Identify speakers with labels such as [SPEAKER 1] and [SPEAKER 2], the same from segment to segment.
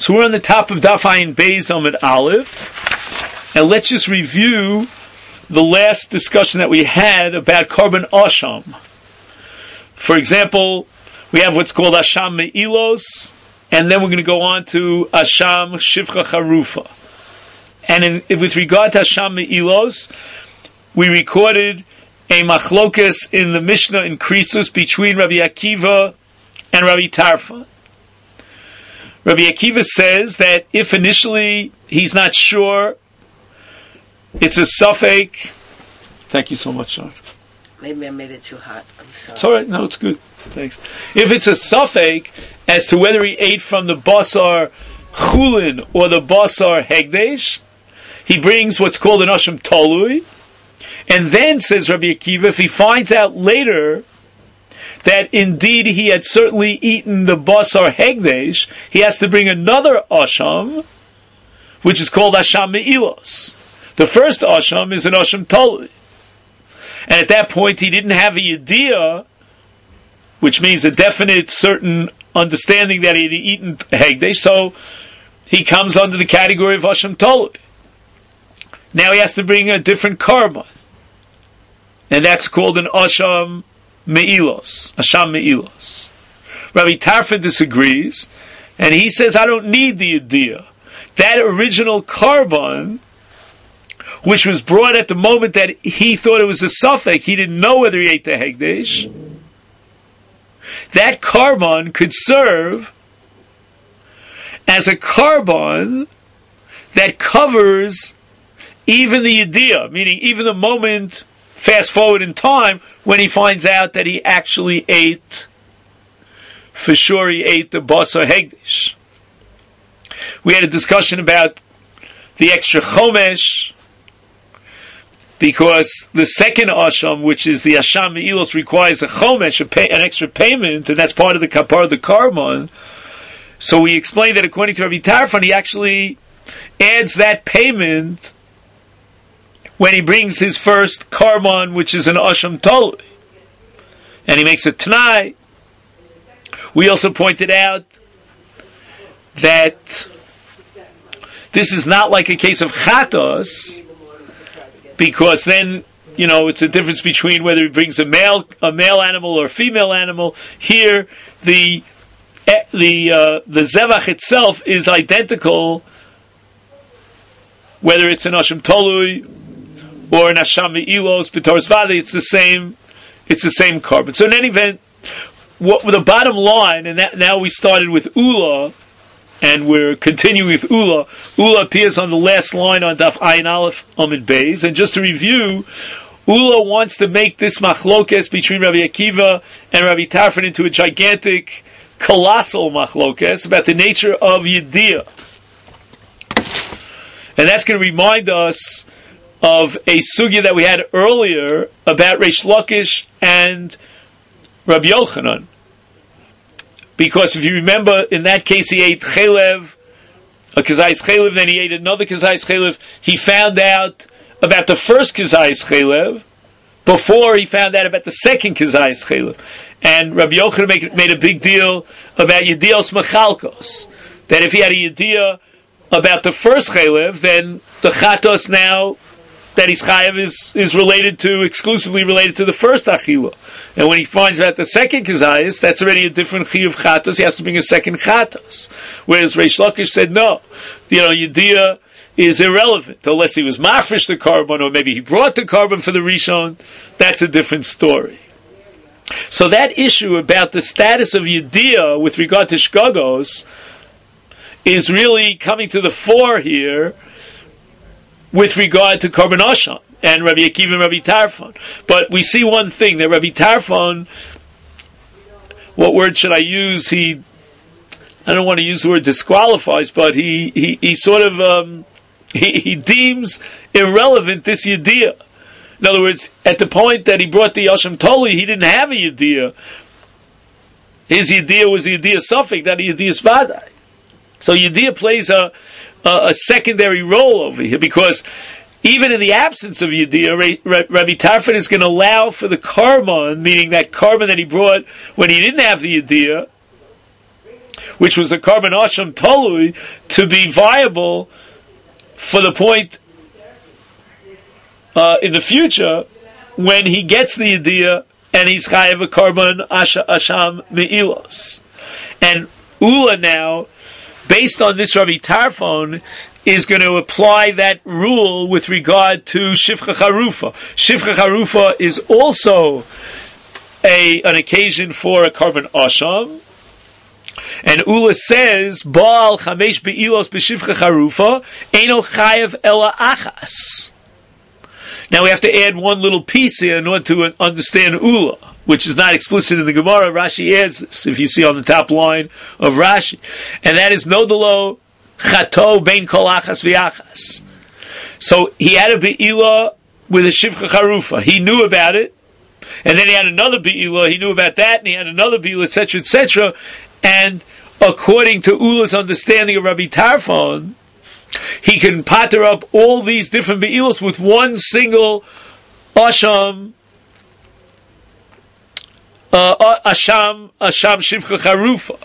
[SPEAKER 1] So we're on the top of Daf Ayin Beis Amud Aleph, and let's just review the last discussion that we had about Korban Asham. For example, we have what's called Asham Me'ilos, and then we're going to go on to Asham Shivcha Charufa. And with regard to Asham Me'ilos, we recorded a machlokes in the Mishnah in Krisus between Rabbi Akiva and Rabbi Tarfon. Rabbi Akiva says that if initially he's not sure, it's a suffix. Thank you so much, Sean.
[SPEAKER 2] Maybe I made it too hot. I'm sorry.
[SPEAKER 1] It's all right. No, it's good. Thanks. If it's a suffix as to whether he ate from the basar chulin or the basar hegdesh, he brings what's called an asham tolui, and then says Rabbi Akiva, if he finds out later that indeed he had certainly eaten the basar hegdesh, he has to bring another asham, which is called asham me'ilos. The first asham is an asham tolui. And at that point he didn't have a yediyah, which means a definite, certain understanding that he had eaten hegdesh, so he comes under the category of asham tolui. Now he has to bring a different karma. And that's called an asham me'ilos, Asham me'ilos. Rabbi Tarfon disagrees, and he says, I don't need the idea. That original korban, which was brought at the moment that he thought it was a suffix, he didn't know whether he ate the hegdesh, that korban could serve as a korban that covers even the idea, meaning even the moment, fast forward in time, when he finds out that he actually ate, for sure he ate the basar hegdesh. We had a discussion about the extra chomesh, because the second asham, which is the asham me'ilos, requires a chomesh, an extra payment, and that's part of the kapar of the karban. So we explained that according to Rabbi Tarfon, he actually adds that payment when he brings his first karban, which is an asham tolui, and he makes a t'nai. We also pointed out that this is not like a case of chatos, because then, you know, it's a difference between whether he brings a male animal or a female animal. Here, the zevach itself is identical, whether it's an asham tolui or an asham me'ilos, b'toras vadi, it's the same korban. So in any event, the bottom line, and now we started with Ula, and we're continuing with Ula. Ula appears on the last line on Daf Ayin Aleph Amud Beis, and just to review, Ula wants to make this machlokes between Rabbi Akiva and Rabbi Tarfon into a gigantic, colossal machlokes about the nature of yediyah. And that's going to remind us of a sugya that we had earlier about Reish Lakish and Rabbi Yochanan. Because if you remember, in that case he ate chelev, a kazayis chelev, then he ate another kazayis chelev. He found out about the first kazayis chelev before he found out about the second kazayis chelev. And Rabbi Yochanan made a big deal about yedios machalkos, that if he had a yediyah about the first chelev, then the chatos now that he's chayav is exclusively related to the first achila. And when he finds out the second kazayis, that's already a different chiyuv chatos. He has to bring a second chatos. Whereas Reish Lakish said no, yediyah is irrelevant unless he was mafresh the korban, or maybe he brought the korban for the rishon. That's a different story. So that issue about the status of yediyah with regard to shgagos is really coming to the fore here with regard to Korban Asham and Rabbi Akiva and Rabbi Tarfon. But we see one thing, that Rabbi Tarfon, what word should I use? I don't want to use the word disqualifies, but he sort of he deems irrelevant this yediyah. In other words, at the point that he brought the Asham Toli, he didn't have a yediyah. His yediyah was a yediyah suffix, not a yediyah svadai. So yediyah plays a secondary role over here, because even in the absence of yediyah, Rabbi Tarfon is going to allow for the karban, meaning that karban that he brought when he didn't have the yediyah, which was a Karban Asham Tolui, to be viable for the point in the future when he gets the idea and he's chayav a Karban Asham Me'ilos. And Ula now, based on this Rabbi Tarfon, is going to apply that rule with regard to Shifcha Charufa. Shifcha Charufa is also an occasion for a Karban Asham. And Ula says, Baal Chamesh Be'ilos B'Shifcha Charufa, Eino Chayev Ela Achas. Now we have to add one little piece here in order to understand Ula, which is not explicit in the Gemara. Rashi adds this, if you see on the top line of Rashi. And that is Nodalo Chato Bein Kol Achas V'Achas. So he had a Be'ilah with a Shifcha Charufa. He knew about it. And then he had another Be'ilah. He knew about that. And he had another Be'ilah, etc., etc. And according to Ula's understanding of Rabbi Tarfon, he can patter up all these different Be'ilos with one single Asham Shifcha Charufa.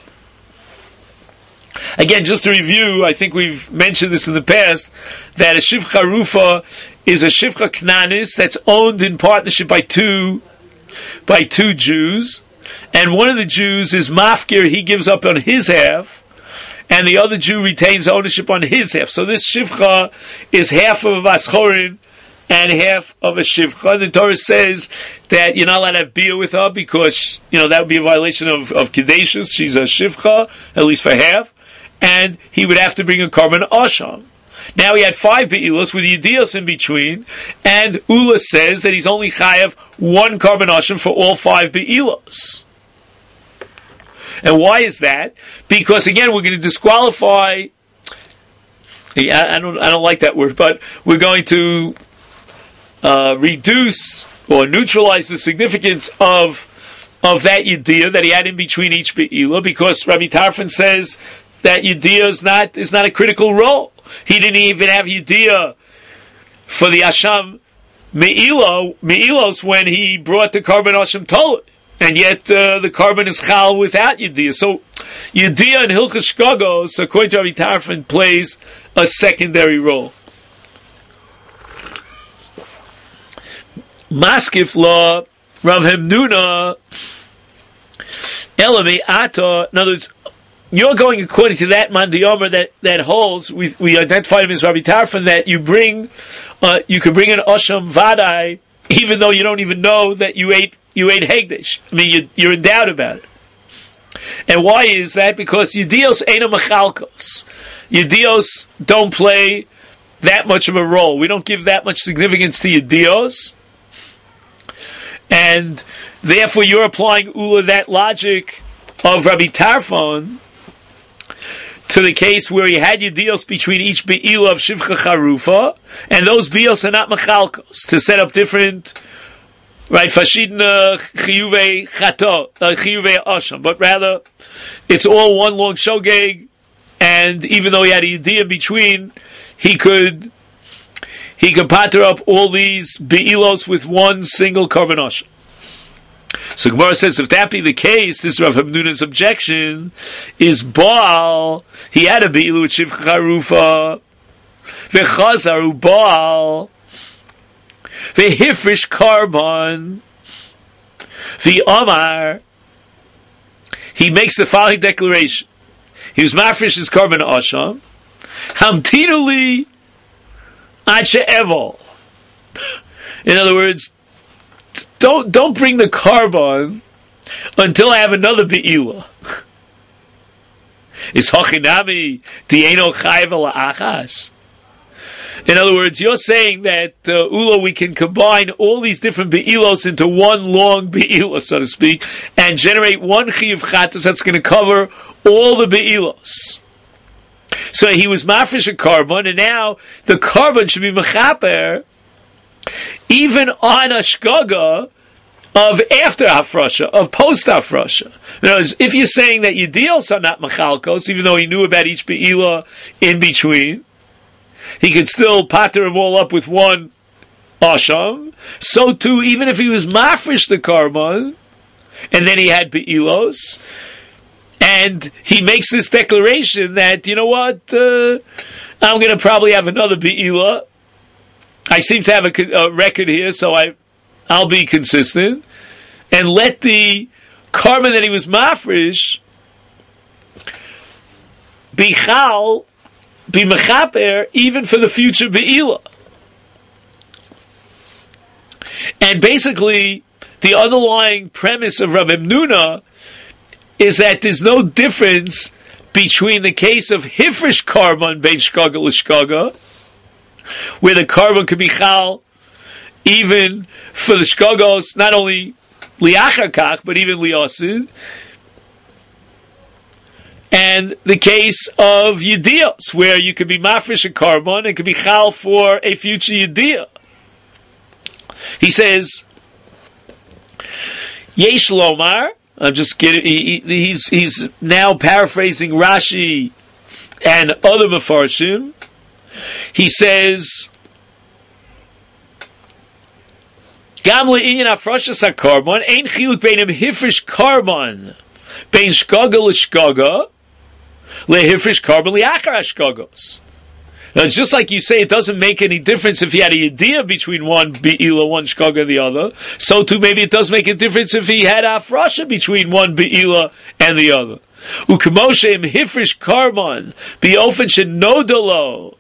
[SPEAKER 1] Again, just to review, I think we've mentioned this in the past, that a Shifcha Charufa is a Shifcha Knanis that's owned in partnership by two Jews, and one of the Jews is Mafkir, he gives up on his half, and the other Jew retains ownership on his half. So this Shifcha is half of a Vaschorin and half of a Shivcha. The Torah says that you're not allowed to have beer with her because, that would be a violation of Kedeshus. She's a Shivcha, at least for half. And he would have to bring a Karban Asham. Now he had 5 Be'ilos with Yedios in between, and Ula says that he's only chayav one Karban Asham for all 5 Be'ilos. And why is that? Because again, we're going to disqualify. I don't like that word, but we're going to reduce or neutralize the significance of that Yediyah that he had in between each Be'ilah, because Rabbi Tarfon says that Yediyah is not a critical role. He didn't even have Yediyah for the Asham Me'ilos when he brought the Karban Asham Tolet, and yet the Karban is Chal without Yediyah. So Yediyah in Hilchos Shkagos, according to Rabbi Tarfon, plays a secondary role. Maskif law, Rav Hemnuna, Elame Ata. In other words, you're going according to that Mandiyomer that holds. We identified him as Rabbi Tarfon, that you could bring an Osham Vadai even though you don't even know that you ate Hegdish. I mean, you're in doubt about it. And why is that? Because Yedios ain't a Machalkos. Yedios don't play that much of a role. We don't give that much significance to Yedios. And therefore you're applying Ula that logic of Rabbi Tarfon to the case where he had Yedios between each Be'ilah of Shivcha Charufa, and those Be'ilos are not Machalkos, to set up different, right, Fashidna Chiyuve Chato, Chiyuve Asham, but rather it's all one long shogeg, and even though he had a Yediyah between, he could patter up all these Be'ilos with one single Karban Asham. So Gemara says, if that be the case, this Rav Hamnuna's objection is Baal. He had a Be'ilu with Shivcha Charufa, v'chazaru Baal, v'hifrish Karban, v'amar. He makes the following declaration. He was mafresh his Karban Asham, hamtinuli ad she'evol. In other words, don't bring the Karban until I have another Be'ilah. Is Hochinami Dieno Chayv Ala Achas? In other words, you're saying that Ula, we can combine all these different Be'ilos into one long Be'ilah, so to speak, and generate one Chiyuv Chatas that's going to cover all the Be'ilos. So he was mafresh a Karban, and now the Karban should be mechaper even on a shgaga of after hafrasha, of post hafrasha. In other words, if you're saying that Yedios are not machalkos, even though he knew about each be'ilah in between, he could still patter them all up with one asham. So too, even if he was mafresh the karban, and then he had be'ilos, And he makes this declaration that, you know what, I'm going to probably have another Be'ila. I seem to have a record here, so I'll be consistent. And let the carbon that he was mafresh be chal, be mechaper, even for the future Be'ila. And basically, the underlying premise of Rav Emnuna is that there's no difference between the case of hifresh carbon bein shkaga l'shkaga, where the carbon could be chal even for the shkagos, not only liachar kach, but even liasid, and the case of yedios, where you could be mafresh a carbon and could be chal for a future yedia. He says, Yesh Lomar, I'm just kidding, he's now paraphrasing Rashi and other Mefarshim. He says, Gam le'inyan afrashas ha-karbon, ein chiluk beinim hifresh karbon, bein shkaga l'shkaga, le'hifresh karbon li'achar ha-shkagos. Now, it's just like you say, it doesn't make any difference if he had a idea between one Be'ila, one Shkaga, and the other. So too, maybe it does make a difference if he had a Afrasha between one Be'ila and the other. Ukemoshe im hifresh karbon, be'ofen shenodalo.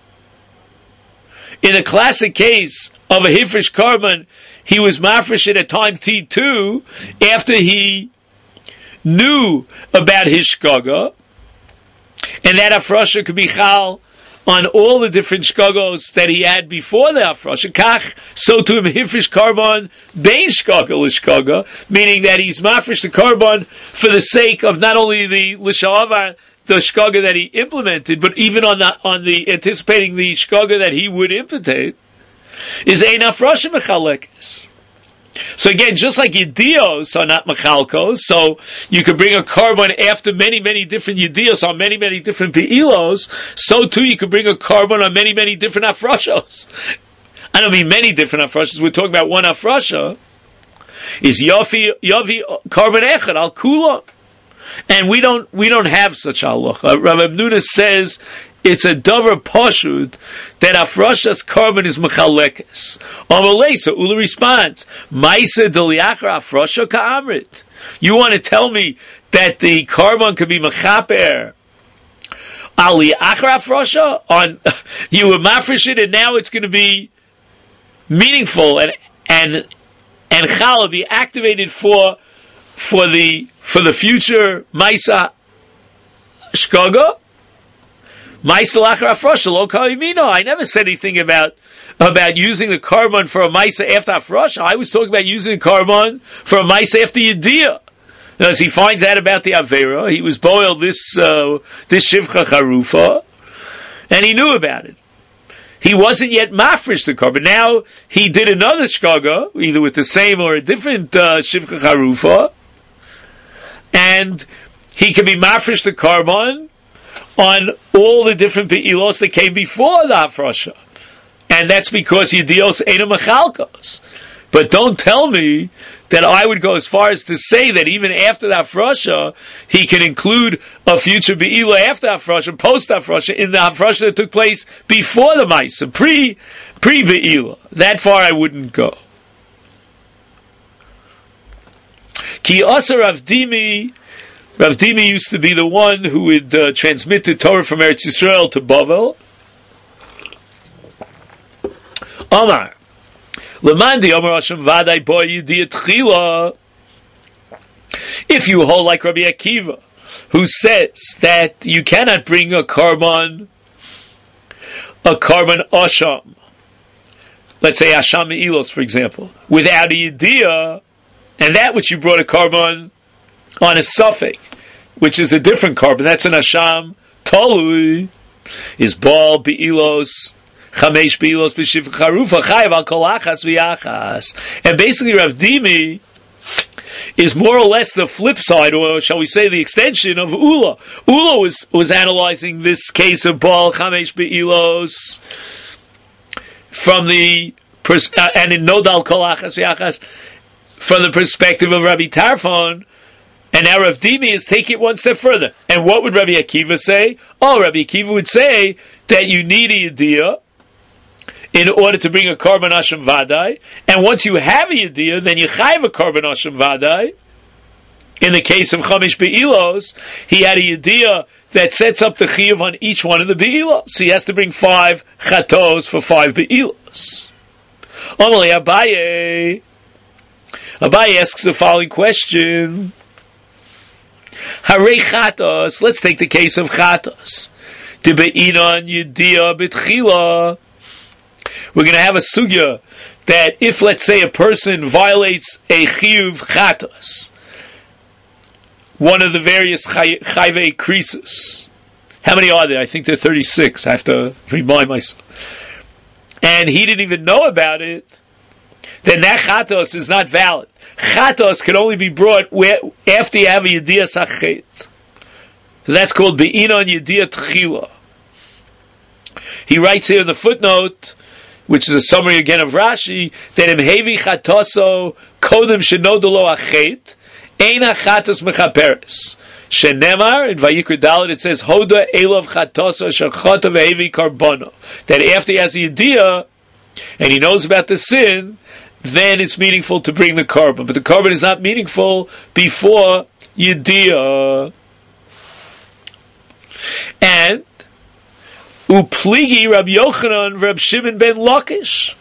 [SPEAKER 1] In a classic case of a hifresh karbon, he was mafresh at time T2 after he knew about his Shkaga, and that Afrasha could be chal on all the different shkagos that he had before the Afrasha. Kach, so to him, hifresh karbon, bein shkaga l'shkaga, meaning that he's mafresh the karbon for the sake of not only the l'sha'ava, the shkaga that he implemented, but even on the anticipating the shkaga that he would implement, is ein Afrasha mechalekes. So again, just like Yedios are not Machalkos, so you could bring a carbon after many, many different Yedios on many, many different Be'ilos, so too you could bring a carbon on many, many different Afrashos. I don't mean many different Afrashos, we're talking about one Afrasha, is Yavi carbon Echad, Al Kula. And we don't have such halacha. Rav Emnuna says it's a davar pashud that afrashas carbon is mechalekes. Amalei, so Ula responds, Maisa deliachar afrasha ka'amrit. You want to tell me that the carbon could be mechaper ali achar afrasha? On you were mafresh it, and now it's going to be meaningful and chala be activated for the future Maisa Shkaga? Maisa Lachar Afrasha, Lo Kalimino. I never said anything about using the carbon for a Maisa after Afrasha. I was talking about using the carbon for a Maisa after Yediyah. As he finds out about the Avera, he was boiled this Shivcha Charufa, and he knew about it. He wasn't yet mafresh the carbon. Now he did another Shkaga, either with the same or a different Shivcha Charufa, and he can be mafresh the carbon on all the different Be'ilos that came before the Afrasha. And that's because Yedios Eina Machalkos. But don't tell me that I would go as far as to say that even after the Afrasha, he can include a future Be'ila after Afrasha, post Afrasha, in the Afrasha that took place before the Maisa, pre-Be'ila. That far I wouldn't go. Ki Asa Rav Dimi used to be the one who would transmit the Torah from Eretz Yisrael to Bavel. Omar, Lemandi Omar Hashem Vadai Boy Yudiyat Chila. If you hold like Rabbi Akiva, who says that you cannot bring a carbon Asham, let's say Asham Me'ilos, for example, without a Yediyah, and that which you brought a carbon on a suffix, which is a different carbon, that's an Asham Tolui, is Baal Be'ilos, Chamesh Be'ilos B'Shivcha Charufa, Chayav Al Kol Achas V'Yachas. And basically Rav Dimi is more or less the flip side, or shall we say the extension of Ula. Ula was analyzing this case of Baal Chamesh Be'ilos from the and in Nodal Kol Achas V'Yachas from the perspective of Rabbi Tarfon, And now Rav Dimi is taking it one step further. And what would Rabbi Akiva say? Oh, Rabbi Akiva would say that you need a yediyah in order to bring a korban asham vadai. And once you have a yediyah, then you chayv a korban asham vadai. In the case of Chamish Be'ilos, he had a yediyah that sets up the chiyuv on each one of the Be'ilos. So he has to bring 5 chatos for 5 Be'ilos. Only Abaye asks the following question. Harei chatos. Let's take the case of chatos. Debe'inon yediyah b'tchila. We're going to have a sugya that if, let's say, a person violates a chiyuv chatos, one of the various chayvei krisus. How many are there? I think there are 36. I have to remind myself. And he didn't even know about it, then that chatos is not valid. Chatos can only be brought after you have a yediyah sachet. So that's called be'inon yediyah tchila. He writes here in the footnote, which is a summary again of Rashi, that im hevi chatoso kodem shenodolo achet, Eina chatos mechaperes. Shenemar in Vayikra Dalet it says Hoda Elov chatosa shachata vehevi karbono. That after he has a yediyah and he knows about the sin, then it's meaningful to bring the korban. But the korban is not meaningful before yediyah. And Upligi Rabbi Yochanan Rabbi Shimon ben Lakish.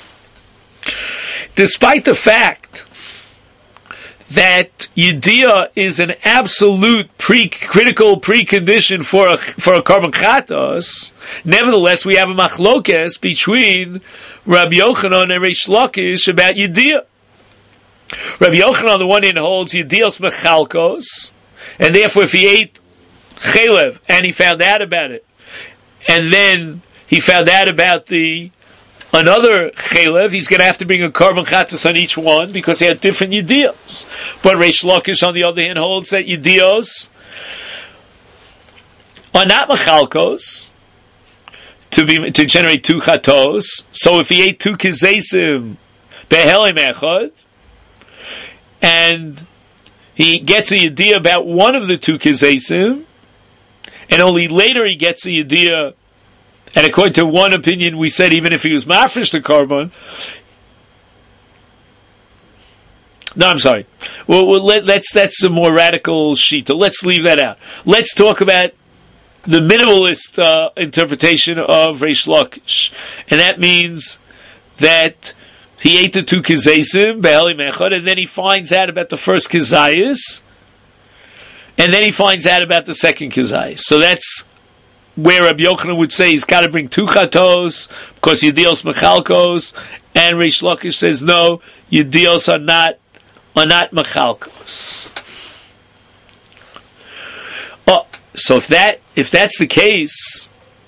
[SPEAKER 1] Despite the fact that yediyah is an absolute critical precondition for a korban chatos, nevertheless we have a machlokes between Rabbi Yochanan and Reish Lakish about yediyah. Rabbi Yochanan on the one hand holds yediyos mechalkos, and therefore if he ate chelev and he found out about it, and then he found out about another chelev, he's going to have to bring a korban chatos on each one because they had different yediyos. But Reish Lakish, on the other hand, holds that yediyos are not machalkos to generate 2 chatos. So if he ate 2 kizesim behelim echad, and he gets a yediyah about one of the 2 kizesim, and only later he gets the yediyah. And according to one opinion, we said even if he was mafresh the korban. No, I'm sorry. Well, that's a more radical shita. Let's leave that out. Let's talk about the minimalist interpretation of Reish Lakish, and that means that he ate the 2 kizesim be'eli mechad, and then he finds out about the first kizayis, and then he finds out about the second kizayis. So that's where Rabbi Yochanan would say he's got to bring 2 chatos because yediyos mechalkos, and Reish Lakish says no, yediyos are not mechalkos. Oh, so if that's the case,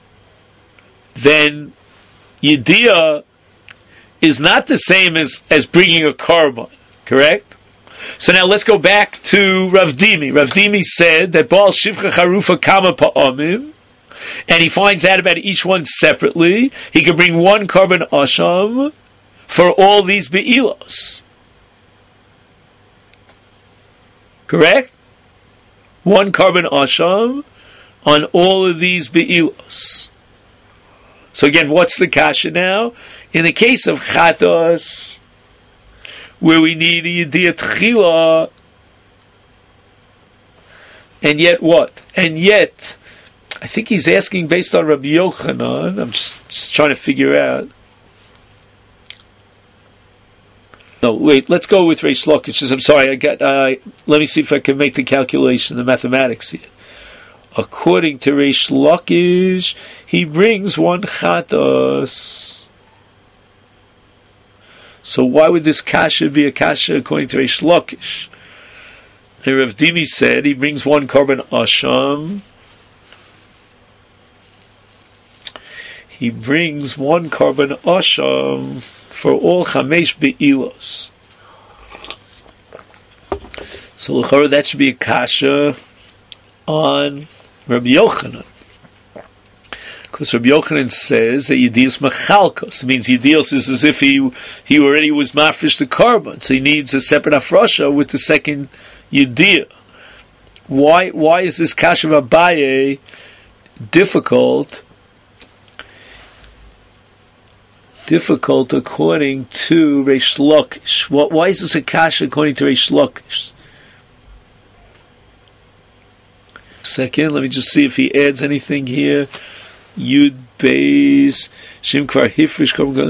[SPEAKER 1] then yediyah is not the same as bringing a korban, correct? So now let's go back to Rav Dimi. Rav Dimi said that Baal Shivcha Charufa Kama Pa'amim, and he finds out about each one separately. He could bring 1 korban asham for all these be'ilos. Correct? 1 korban asham on all of these be'ilos. So again, what's the kasha now? In the case of chatos, where we need a yediyah tchila, and yet what? And yet, I think he's asking based on Rabbi Yochanan. I'm just trying to figure out. No, wait. Let's go with Reish Lakish. I'm sorry. Let me see if I can make the calculation, the mathematics here. According to Reish Lakish, he brings 1 chatos. So why would this kasha be a kasha according to Reish Lakish? And Rav Dimi said he brings 1 korban asham. He brings 1 korban asham for all 5 be'ilos. So that should be a kasha on Rabbi Yochanan. Because Rabbi Yochanan says that yediyos machalkos. It means yediyos is as if he already was mafresh the korban. So he needs a separate afrasha with the second yediyah. Why is this kasha of Abaye difficult? Difficult according to Reish Lakish. Why is this a kasha according to Reish Lakish? Second, let me just see if he adds anything here. Yud Beis Shim Kvar Hifrish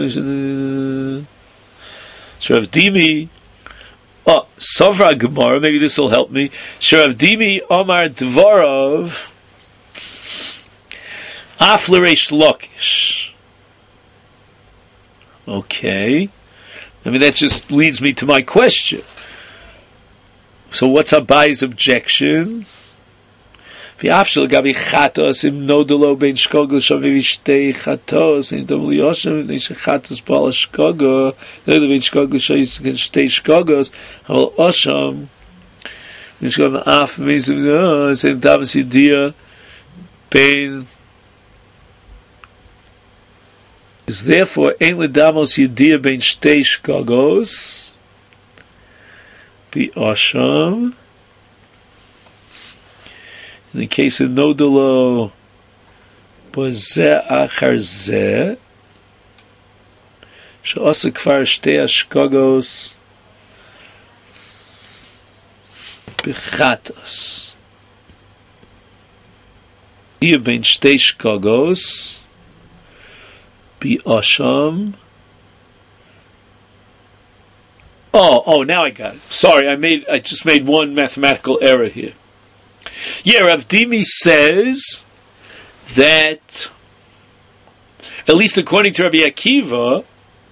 [SPEAKER 1] Shrav Dimi. Oh, Sovra Gemara. Maybe this will help me. Shrav Dimi Omar Dvarov Afle Reish Lakish. Okay. I mean, that just leads me to my question. So what's Abaye's objection? In the case of Noda lo Bozeh Achar Zeh She'asa Kvar Shtei Ashkogos B'chatos Yeh Ben Shtei Shkogos B'osham. Oh, now I got it. Sorry, I just made one mathematical error here. Yeah, Rav Dimi says that, at least according to Rabbi Akiva,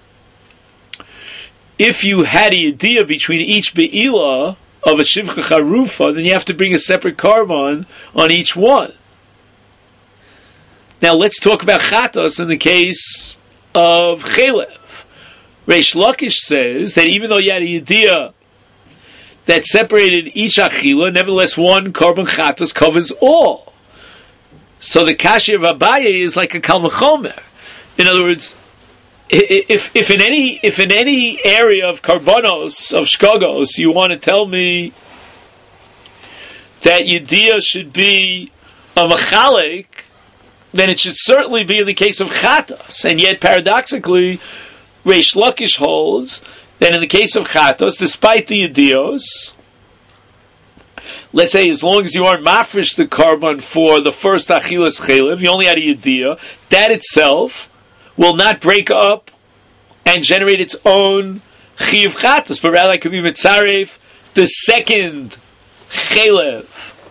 [SPEAKER 1] if you had a yediyah between each be'ilah of a shivcha charufa, then you have to bring a separate carbon on each one. Now let's talk about chatos in the case of chelev. Reish Lakish says that even though you had a yediyah that separated each achila, nevertheless one carbon chatos covers all. So the kasha of Abaye is like a kal v'chomer. In other words, if in any area of karbonos, of shkogos, you want to tell me that yediyah should be a mechalek, then it should certainly be in the case of chatos. And yet, paradoxically, Reish Lakish holds that in the case of chatos, despite the yedios, let's say as long as you aren't mafresh the carbon for the first achilas chelev, you only had a yediyah, that itself will not break up and generate its own chiyuv chatos, but rather it could be mitzaref the second chelev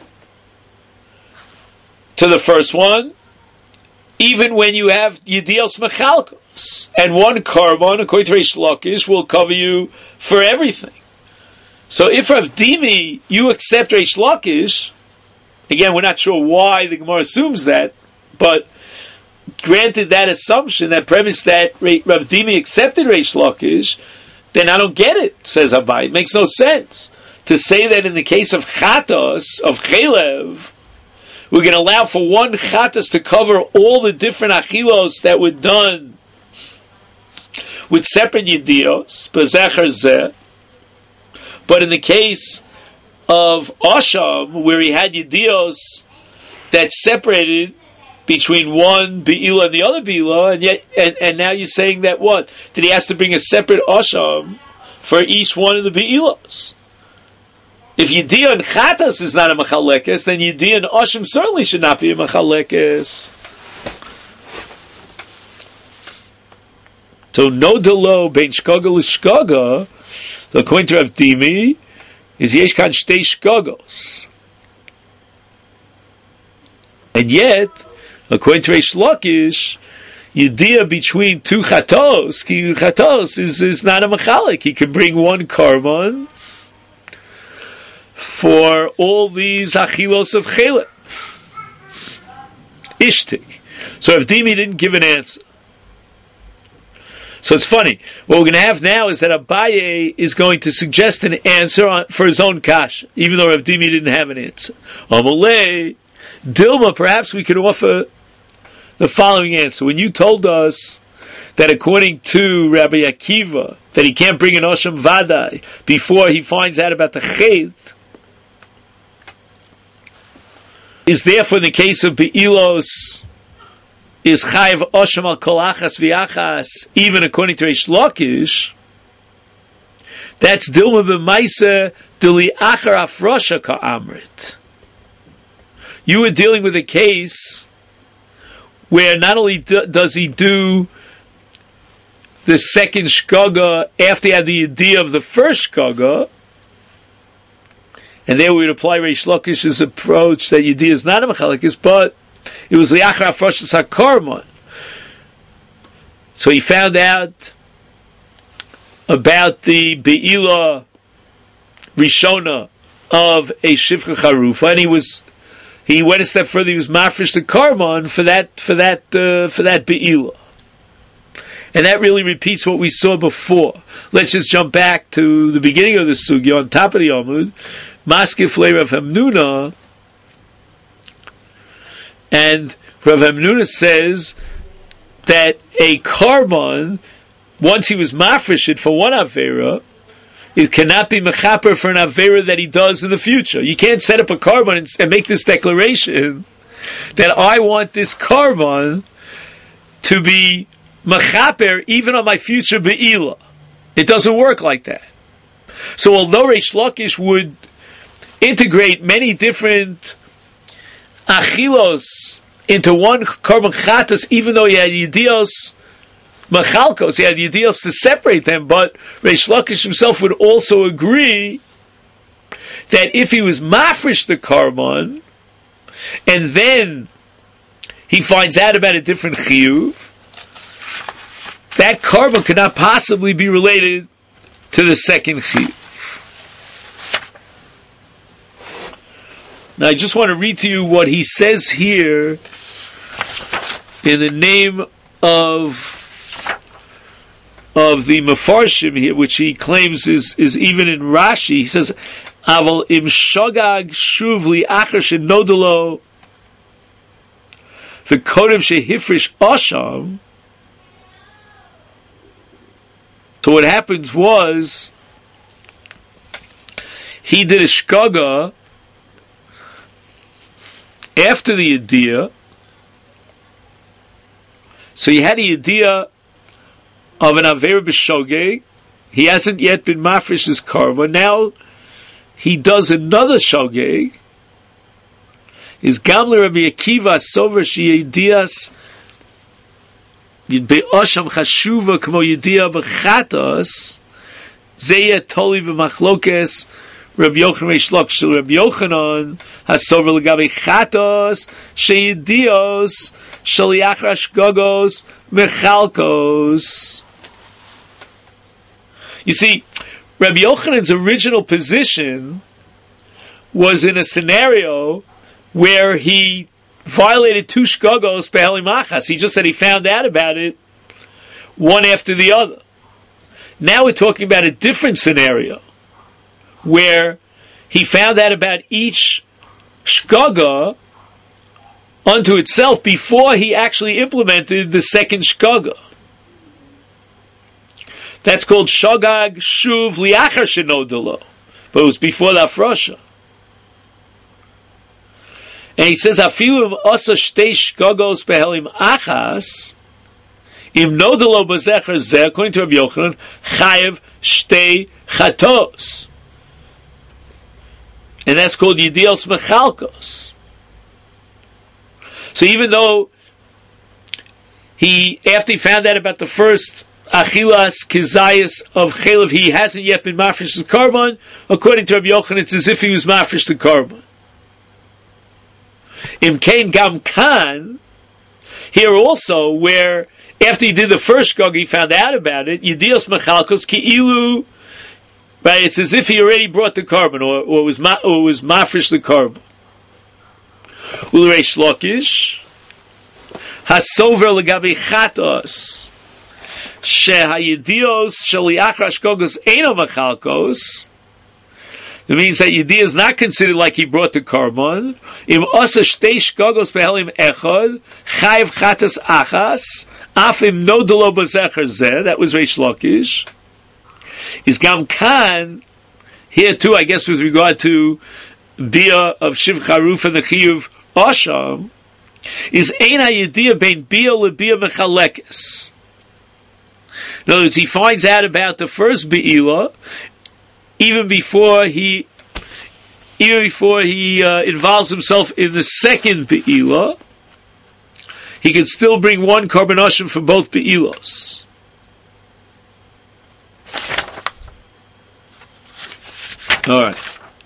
[SPEAKER 1] to the first one, even when you have yedios mechalkos. And one carbon, according to Reish Lakish, will cover you for everything. So if Rav Dimi, you accept Reish Lakish, again, we're not sure why the Gemara assumes that, but granted that assumption, that premise that Rav Dimi accepted Reish Lakish, then I don't get it, says Abaye. It makes no sense to say that in the case of chatos, of chelev, we're going to allow for one chatos to cover all the different achilos that were done with separate yedios, b'zecher zeh. But in the case of Osham, where he had yedios that separated between one be'ilah and the other be'ilah, and now you're saying that what? That he has to bring a separate Osham for each one of the be'ilos. If yediyah and chatas is not a machalekes, then yediyah and Osham certainly should not be a machalekes. So no delo bein shkoga l'shkoga, according to Rav Dimi, is yesh kan shtei shkogos. And yet, according to Reish Lakish, yediyah between two chatos, ki chatos is not a machalik. He can bring one carbon for all these achilos of chelev. Ishtik. So Rav Dimi didn't give an answer. So it's funny. What we're going to have now is that Abaye is going to suggest an answer for his own kasha, even though Rav Dimi didn't have an answer. Amalei, Dilma, perhaps we could offer the following answer. When you told us that according to Rabbi Akiva, that he can't bring an Osham Vadai before he finds out about the Chet, is therefore in the case of Be'ilos, is Chayiv Osham al Kol Achas V'Achas, even according to Reish Lakish, that's Dilma B'Maisa Dili Achar Afrosha Ka'amrit. You were dealing with a case where not only does he do the second shkaga after he had the idea of the first shkaga, and there we would apply Reish Lakish's approach that Yediyah is not a Mechalekes, but it was Liachar Afroshas HaKarman. So he found out about the Be'ila Rishona of a Shivcha Charufa, and he went a step further. He was mafresh the Karman for that Be'ila. And that really repeats what we saw before. Let's just jump back to the beginning of the sugya on top of the Amud. Maskif le Rav Hamnuna, and Rav Hamnuna says that a Karman, once he was mafresh it for one Avera, it cannot be mechaper for an Avera that he does in the future. You can't set up a Karban and make this declaration that I want this Karban to be mechaper even on my future Be'ila. It doesn't work like that. So although Reish Lakish would integrate many different achilos into one Karban Chatas, even though he had Yedios Machalkos, he had Yedios to separate them, but Reish Lakish himself would also agree that if he was mafresh the Karban, and then he finds out about a different chiyuv, that Karban could not possibly be related to the second chiyuv. Now I just want to read to you what he says here in the name of the Mefarshim here, which he claims is even in Rashi. He says, "Aval im shogag shuv li acher shenodelo v'kodem shehifrish osham." So what happens was he did a shkaga after the idea. So he had the idea of an Avera B'Shogeg. He hasn't yet been mafresh his karma. Now he does another Shogeg. Is Gamli Rabbi Akiva Sover Sheyedias Be'osham Chashuva Kmo Yediyah B'Chatos Zeya Toli V'Machlokes Rabbi Yochanan Reish Lakish Rabbi Yochanan Hasover L'Gabe Chatos Sheyedios Shaliach Ashgogos Mechalkos. You see, Rabbi Yochanan's original position was in a scenario where he violated two shkogos behelimachas. He just said he found out about it one after the other. Now we're talking about a different scenario where he found out about each shkoga unto itself before he actually implemented the second shkoga. That's called shogag shuv liachar shenodelo, but it was before the afrosha. And he says, "Afilu asa shtei shkogos behelim achas im nodelo b'zecher zeh." According to Rabbi Yochanan, chayev shtei chatos, and that's called yedios mechalkos. So even though after he found out about the first achilas kizayis of chelev, he hasn't yet been mafresh the karban. According to Rabbi Yochanan, it's as if he was mafresh the karban. Im kain gam kan, here also, where after he did the first shkog, he found out about it. Yedios mechalkos ki'ilu, right? It's as if he already brought the karban or was mafresh the karban. Ulreish Lakish hasover legabi chatos shehayedios shaliach hashkogos eino machalkos. It means that Yediyah is not considered like he brought the karban. Im asa shtei shkogos behelim echad chayiv chatas achas af im nodelo b'zecher zeh. That was Reish Lakish. Is gam kan here too, I guess, with regard to Bia of Shiv Charuf and the Chiyuv Asham is Ein HaYediyah Bein Bia LeBia Mechalekes. In other words, he finds out about the first Be'ilah even before he involves himself in the second Be'ilah. He can still bring one Karban Asham for both Be'ilos. All right.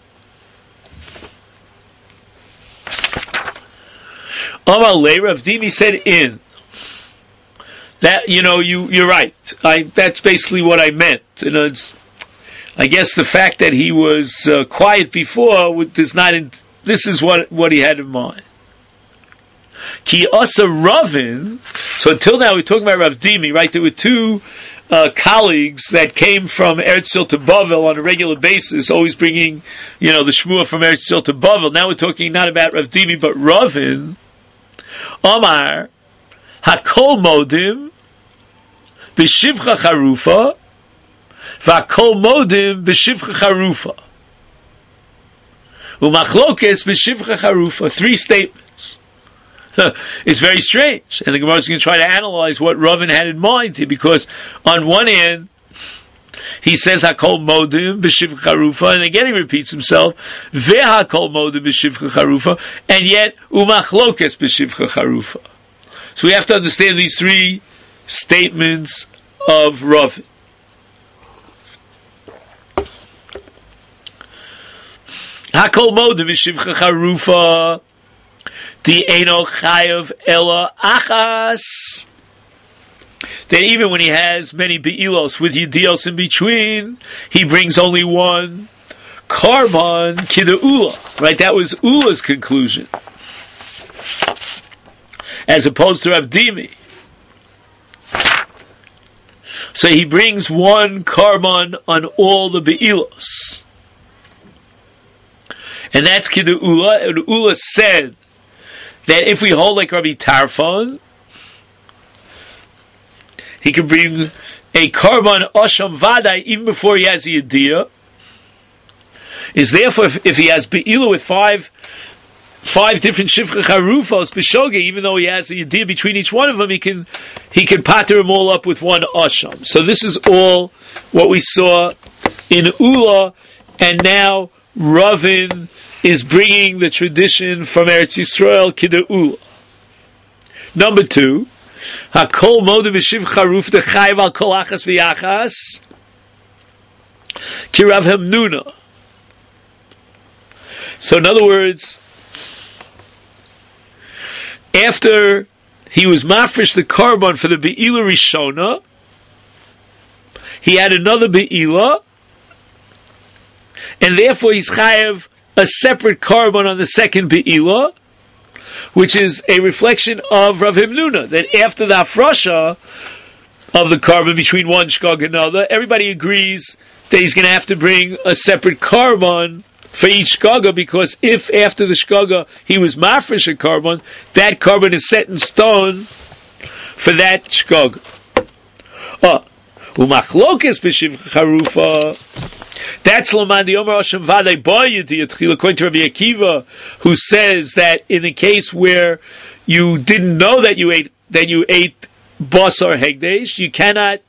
[SPEAKER 1] Amar Le, Rav Dimi said in. That, you're right. That's basically what I meant. I guess the fact that he was quiet before does not. This is what he had in mind. Ki asa Ravin. So until now we're talking about Rav Dimi, right? There were two colleagues that came from Eretz Yisrael to Bavel on a regular basis, always bringing, the Shmuah from Eretz Yisrael to Bavel. Now we're talking not about Rav Dimi but Ravin. Omar Hakol Modim B'Shivcha Charufa V'Hakol Modim B'Shivcha Charufa U'Machlokes B'Shivcha Charufa. 3 statements. It's very strange, and the Gemara is going to try to analyze what Ravin had in mind here, because on one hand he says Hakol Modim B'Shivcha Charufa, and again he repeats himself Ve'Hakol Modim B'Shivcha Charufa, and yet U'Machlokes B'Shivcha Charufa. So we have to understand these 3 statements of Ravin. Hakol Modim B'Shivcha Charufa Di Eino Chayav Ela Achas. That even when he has many Be'ilos with Yedios in between, he brings only one Karban Kida Ula. Right? That was Ula's conclusion. As opposed to Rav Dimi. So he brings one Karban on all the Be'ilos. And that's Kida Ula. And Ula said that if we hold like Rabbi Tarfon, he can bring a Karban Asham Vadai even before he has the Yediyah. Is therefore, if he has Be'ilah with five different Shivcha Charufos, B'Shogeg, even though he has the Yediyah between each one of them, he can patter them all up with one Asham. So this is all what we saw in Ula, and now Ravin is bringing the tradition from Eretz Yisrael Kida Ula. Number 2, Hakol Modim V'Shiv Charuf Dechayiv Al Kol Achas V'Yachas Ki Rav Hamnuna. So in other words, after he was mafresh the Karban for the Be'ilah Rishona, he had another Be'ilah, and therefore he's chayav a separate Karban on the second Be'ilah, which is a reflection of Rav Hamnuna, that after the Afrasha of the Karban between one Shkog and another, everybody agrees that he's going to have to bring a separate Karban for each Shkaga, because if after the Shkaga he was mafresh a Karban, that Karban is set in stone for that Shkaga. Umachlokes b'Shivcha Charufa. That's Laman the Omer Hashem Vadai Boyedi, according to Rabbi Akiva, who says that in a case where you didn't know that you ate basar hegdesh, you cannot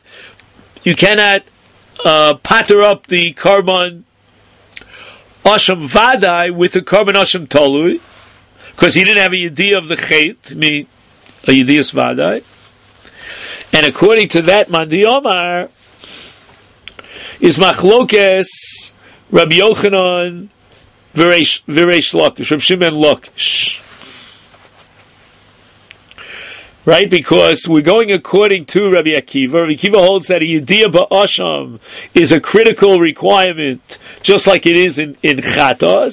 [SPEAKER 1] patter up the Karban Hashem Vadai with the Karban Hashem Tolui, because he didn't have a Yediyah of the Chet, a Yediyas Vadai. And according to that, Mandi Omar is Machlokes Rabbi Yochanan V'Reish Lakish, Rabbi Shimon Lakish. Right? Because we're going according to Rabbi Akiva. Rabbi Akiva holds that a Yediyah Ba'asham is a critical requirement, just like it is in Chatos.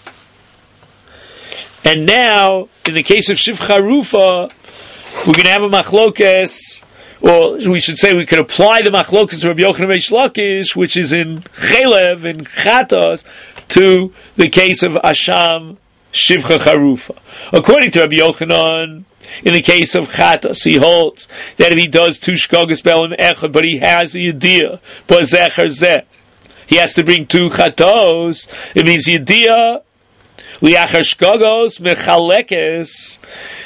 [SPEAKER 1] And now, in the case of Shivcha Rufa, we're going to have a Machlokes, or we should say we could apply the Machlokas of Rabbi Yochanan Reish Lakish, which is in Chelev, in Chatos, to the case of Asham Shivcha Charufa. According to Rabbi Yochanan, in the case of Chatos, he holds that if he does 2 Shkogas Be'elam Echad, but he has a Yediyah, but Zecher Zeh, he has to bring 2 Chatos, it means Yediyah, Liachar shkogos mechalekes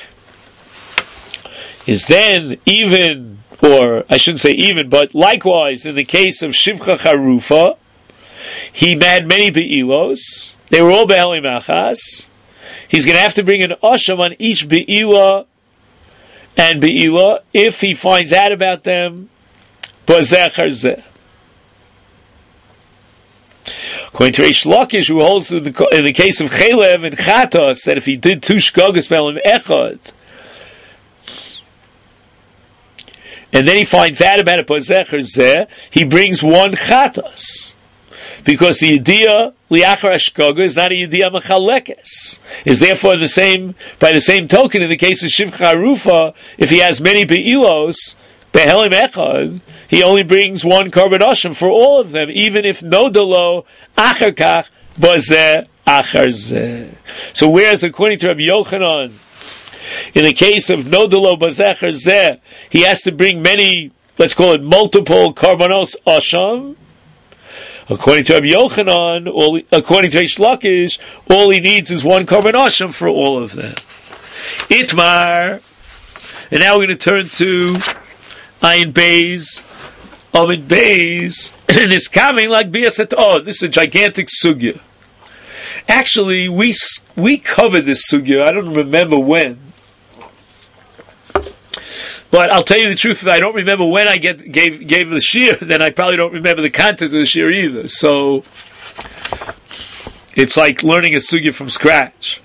[SPEAKER 1] is then even, or I shouldn't say even, but likewise in the case of Shivcha Charufa, he had many be'ilos. They were all be'elim achas. He's going to have to bring an asham on each be'ilah and be'ilah if he finds out about them. B'zechar zeh. According to Reish Lakish, who holds in the case of Chelev and Chatos that if he did 2 shkogas be'elim echad, and then he finds out about it b'zechar zeh, he brings 1 chatos. Because the Yediyah liachar hashkoga is not a Yediyah mechalekes. Is therefore by the same token, in the case of Shivcha Harufa, if he has many be'ilos, behelim echad, he only brings 1 korban asham for all of them, even if nodalo achar kach b'zeh achar zeh. So whereas according to Rabbi Yochanan, in the case of nodalo b'zechar zeh, he has to bring many, let's call it multiple korbanos asham. According to Rabbi Yochanan, according to Reish Lakish, all he needs is 1 korban asham for all of them. Itmar, and now we're going to turn to Ayin Beis, Amid Beis, and it's coming like Biasat. Oh, this is a gigantic sugya. Actually, we covered this sugya. I don't remember when. But I'll tell you the truth, if I don't remember when I gave the shir, then I probably don't remember the content of the shir either. So it's like learning a sugya from scratch.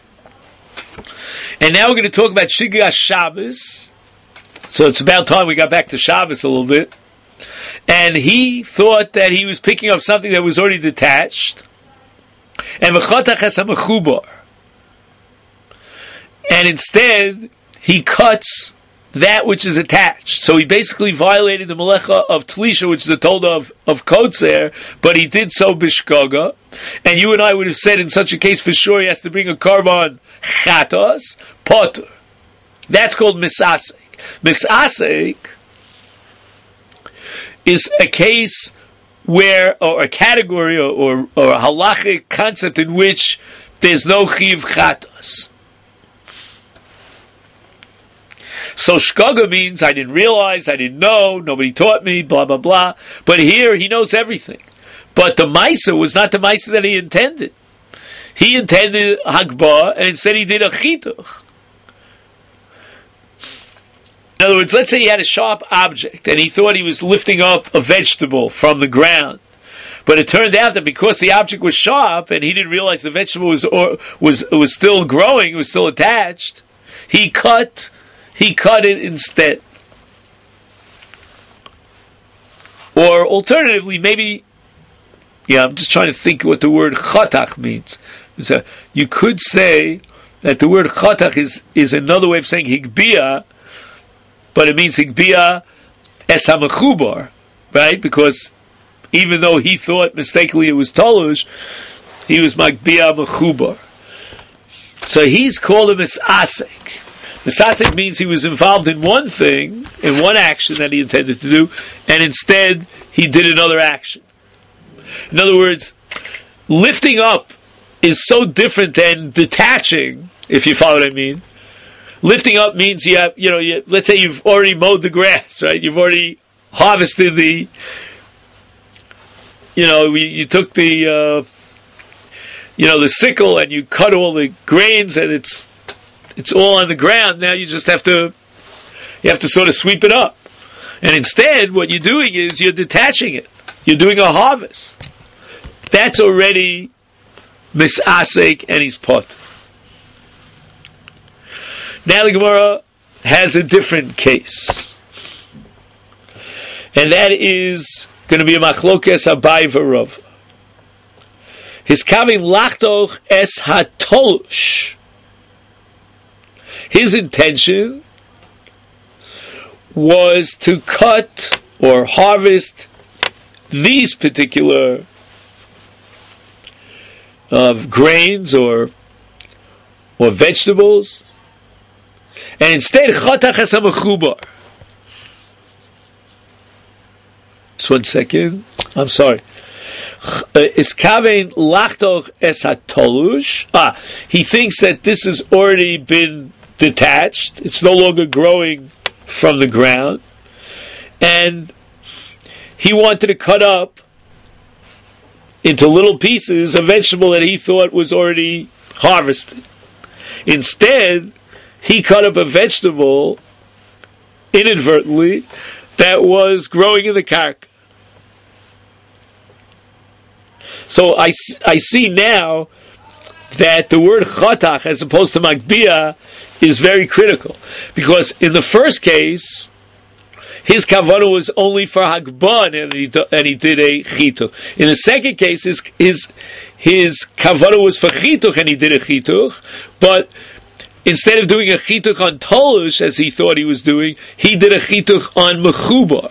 [SPEAKER 1] And now we're going to talk about Shigas Shabbos. So it's about time we got back to Shabbos a little bit. And he thought that he was picking up something that was already detached. And instead, he cuts that which is attached. So he basically violated the melecha of Tlisha, which is the tolda of Kotzer, but he did so bishkoga. And you and I would have said in such a case for sure he has to bring a korban chatos, potter. That's called misasek. Misasek is a case where, or a category, or a halachic concept in which there's no chiv chatos. So shkoga means I didn't realize, I didn't know, nobody taught me, blah, blah, blah. But here he knows everything. But the Maisa was not the Maisa that he intended. He intended Hagbah, and instead he did a Chituch. In other words, let's say he had a sharp object, and he thought he was lifting up a vegetable from the ground. But it turned out that because the object was sharp, and he didn't realize the vegetable was still growing, it was still attached, he cut it instead. Or alternatively, maybe, I'm just trying to think what the word chatach means. So you could say that the word chatach is another way of saying higbia, but it means higbia es hamechubar, right? Because even though he thought mistakenly it was tolush, he was magbia mechubar. So he's called a misasek. Misasek means he was involved in one thing, in one action that he intended to do, and instead he did another action. In other words, lifting up is so different than detaching, if you follow what I mean. Lifting up means let's say you've already mowed the grass, right? You've already harvested you took the sickle and you cut all the grains and it's all on the ground. Now you just have to sort of sweep it up. And instead, what you're doing is you're detaching it. You're doing a harvest. That's already misasek and he's pot. Now the Gemara has a different case. And that is going to be a machlokes Abai v'Rav. His kavim lachtoch es hatolush. His intention was to cut or harvest these particular grains or vegetables, and instead chatach es hamechubar. Just 1 second. I'm sorry. Iskavein lachtoch es hatolush. He thinks that this has already been detached. It's no longer growing from the ground. And he wanted to cut up into little pieces a vegetable that he thought was already harvested. Instead, he cut up a vegetable inadvertently that was growing in the karka. So I see now that the word chatach as opposed to magbia is very critical, because in the first case his kavanah was only for hagbah and he did a chituch. In the second case his kavanah was for chituch and he did a chituch, but instead of doing a chituch on tolush as he thought he was doing, he did a chituch on mechubar.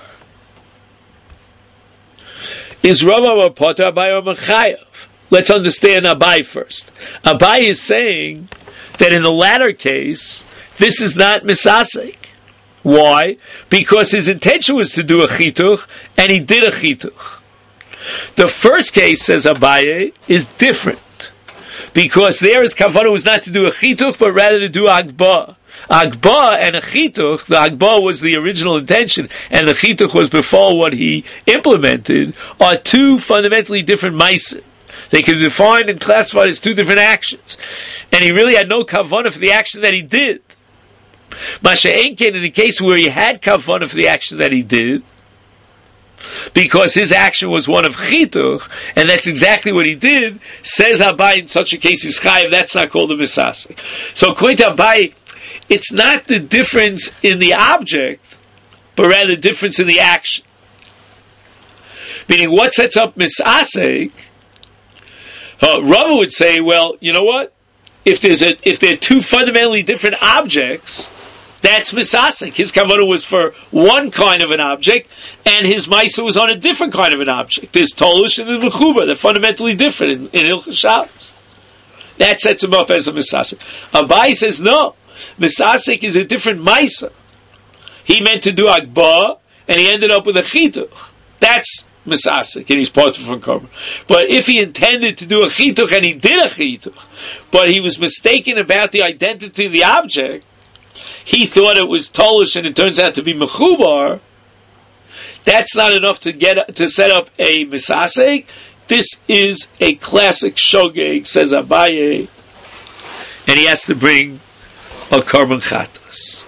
[SPEAKER 1] Is Rav Amar Potter, Abai Amar Chayav? Let's understand Abai first. Abai is saying that in the latter case, this is not misasek. Why? Because his intention was to do a chituch, and he did a chituch. The first case, says Abaye, is different, because there his kavanah was not to do a chituch, but rather to do agbah. Agbah and a chituch, the agbah was the original intention, and the chituch was before what he implemented, are two fundamentally different ma'asim. They can be defined and classified as two different actions. And he really had no kavanah for the action that he did. Masha Enken, in the case where he had kavanah for the action that he did, because his action was one of chituch, and that's exactly what he did, says Abai in such a case is chayiv, that's not called a misasek. So according to Abai, it's not the difference in the object, but rather the difference in the action. Meaning, what sets up misasek? Rava would say, well, you know what? If they're two fundamentally different objects, that's misasek. His kavanah was for one kind of an object, and his ma'isa was on a different kind of an object. There's tolush and the mechuba. They're fundamentally different in Hilchos Shabbos. That sets him up as a misasek. Abai says no. Misasek is a different ma'isa. He meant to do agbah, and he ended up with a chituch. That's misasek, and he's part from karma. But if he intended to do a chituch, and he did a chituch, but he was mistaken about the identity of the object, he thought it was tolush, and it turns out to be mechubar, that's not enough to set up a misasek. This is a classic shogeg, says Abaye, and he has to bring a karban chatas.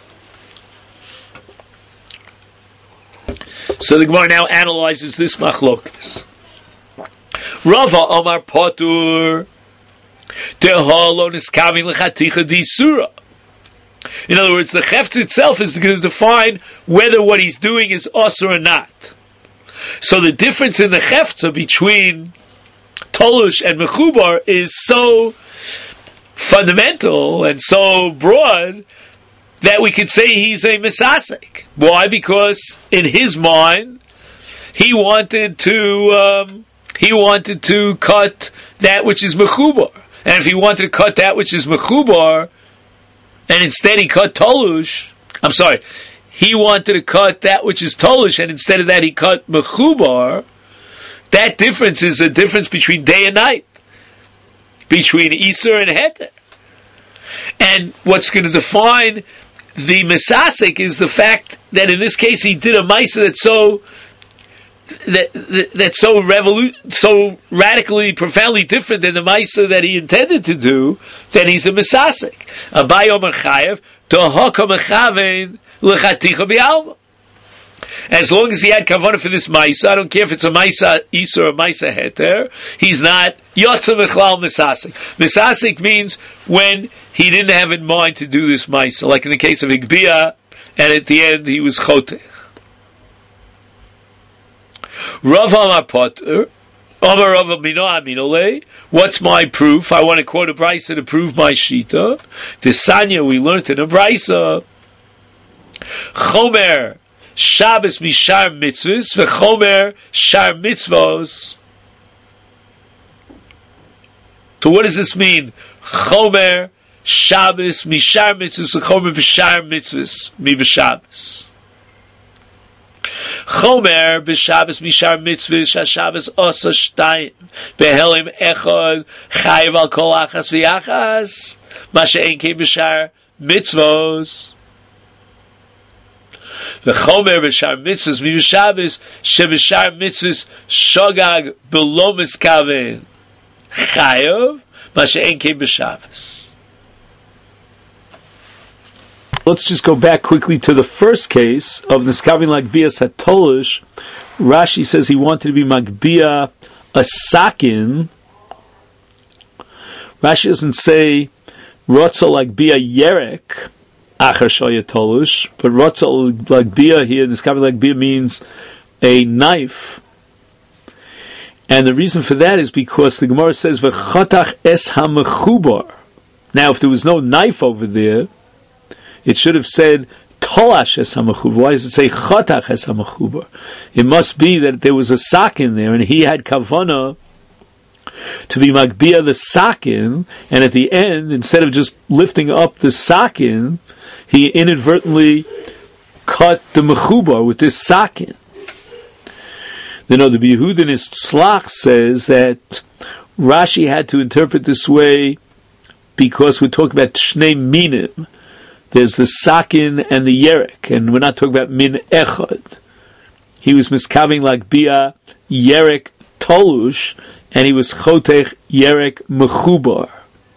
[SPEAKER 1] So the Gemara now analyzes this machlokas. Rava Omar Potur Tehalo Niskavin Lechaticha Disura. In other words, the chefetz itself is going to define whether what he's doing is osur or not. So the difference in the chefetz between tolush and mechubar is so fundamental and so broad that we could say he's a misasek. Why? Because in his mind, he wanted to cut that which is mechubar, and if he wanted to cut that which is mechubar, and instead he cut tolush, he wanted to cut that which is tolush, and instead of that he cut mechubar. That difference is a difference between day and night, between Isur and Heter. And what's going to define the misasek is the fact that in this case he did a ma'isa that's so radically, profoundly different than the ma'isa that he intended to do, that he's a misasek. Abai Omer Chayev tohaka mechavein lechaticha bi'alma. As long as he had kavanah for this ma'isa, I don't care if it's a ma'isa isur or a ma'isa heter, he's not yotza mechlal misasek. Misasek means when he didn't have in mind to do this ma'isa, like in the case of Higbia, and at the end he was choteh. Rav Amar Potter, Amar Rav Amino Aminole. What's my proof? I want to quote a brisa to prove my shita. The Sanya we learned in a brisa. Chomer Shabbos mishar mitzvahs, v'chomer shar mitzvos. So what does this mean? Chomer Shabbos mishar mitzvahs, v'chomer v'shar mitzvahs mi v'Shabbos. Chomer b'Shabbos mishar mitzvahs shaShabbos osa shtayim behelim echad chayiv al kol achas v'yachas ma she'en kein b'shar mitzvos. V'chomer b'shar mitzvahs mishar sheb'shar mitzvahs shogag b'lo miskaven chayiv ma she'en kein b'Shabbos. Let's just go back quickly to the first case of Niskavin Lagbias Hatolish. Rashi says he wanted to be Magbia a sakin. Rashi doesn't say Rotza Lagbia Yerek Achar Shoya Tolush, but Rotza Lagbia here, Niskavin Lagbia means a knife. And the reason for that is because the Gemara says V'chatach es ha-mechubar. Now, if there was no knife over there, it should have said Tolash es ha-mechubar. Why does it say Chatach es ha-mechubar? It must be that there was a sakin there, and he had kavana to be Magbia the sakin, and at the end, instead of just lifting up the sakin, he inadvertently cut the mechubar with this sakin. The Behudinist Slach says that Rashi had to interpret this way because we're talking about Shnei Minim. There's the sakin and the yerek, and we're not talking about min echad. He was miskaving like bia yerek tolush, and he was chotech yerek mechubar.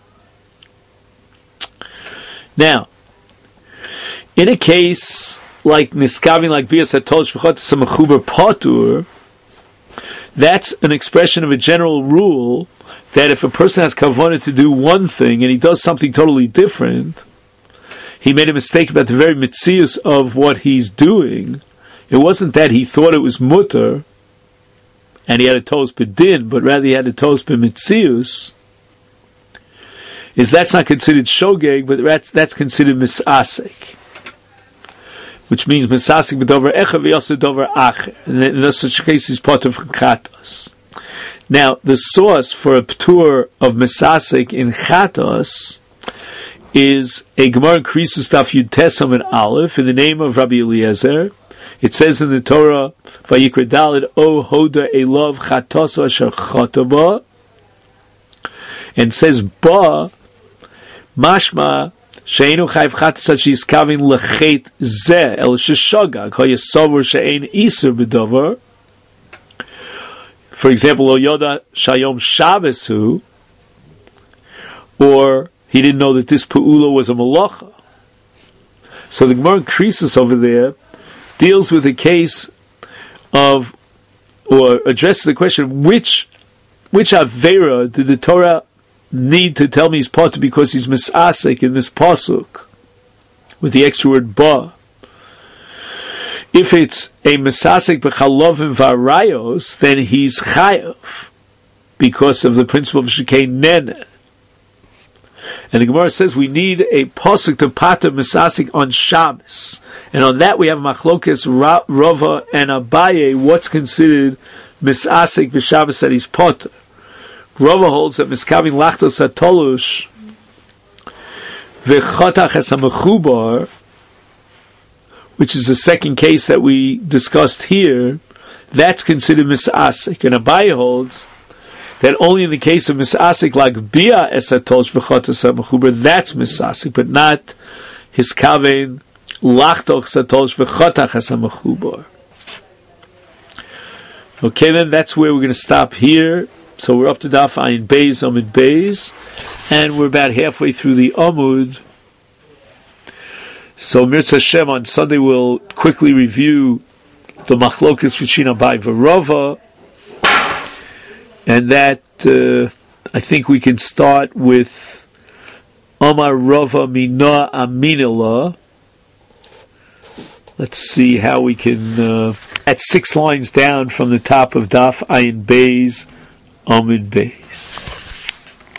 [SPEAKER 1] Now, in a case like miskaving like bia tolush v'chotech mechubar patur, that's an expression of a general rule that if a person has kavanah to do one thing and he does something totally different, he made a mistake about the very mitzius of what he's doing. It wasn't that he thought it was mutter and he had a toast bedin, but rather he had a toast b'mitzius. That's not considered shogeg, but that's considered misasik, which means misasik b'dover echa v'yoseh dover acher. And in such a case, he's part of chatos. Now, the source for a ptur of misasik in chatos is a Gemara in Krisus Daf Yud Tesam and Aleph in the name of Rabbi Eliezer. It says in the Torah, Vayikra Daled O Hoda Elov Chatos Asher Chotaba, and says Ba Mashma Sheinu Chayv Chatos Asher Yiskavin Lechet Zeh El Sheshogag Hayasover Shein Iser B'Dover. For example, O Yoda Shayom Shabbesu, or he didn't know that this pu'ula was a malacha. So the Gemara in Krisus over there deals with a case of, or addresses the question of which avera did the Torah need to tell me he's potter because he's misasek in this pasuk with the extra word ba. If it's a misasek b'chalovim v'arayos, then he's chayav because of the principle of shekei nene. And the Gemara says we need a pasuk to pater misasik on Shabbos, and on that we have machlokes Rava and Abaye. What's considered misasik b'Shabbos that he's pater? Rava holds that miskavin lachtos atolush v'chotach es hamechubar, which is the second case that we discussed here. That's considered misasik, and Abaye holds that only in the case of misasik like bia esatosh v'chotas hamechubar, that's misasik, but not his kaven lachtoch satosh v'chotach hamechubar. Okay, then that's where we're going to stop here. So we're up to Daf Ayin Beis Amud Beis, and we're about halfway through the Amud. So Mirza Hashem, on Sunday we'll quickly review the machlokas between Abai v'Rava. And that, I think we can start with Amar Rava Mina Aminillah. Let's see how we can, at 6 lines down from the top of Daf Ayin Beis Amud Beis.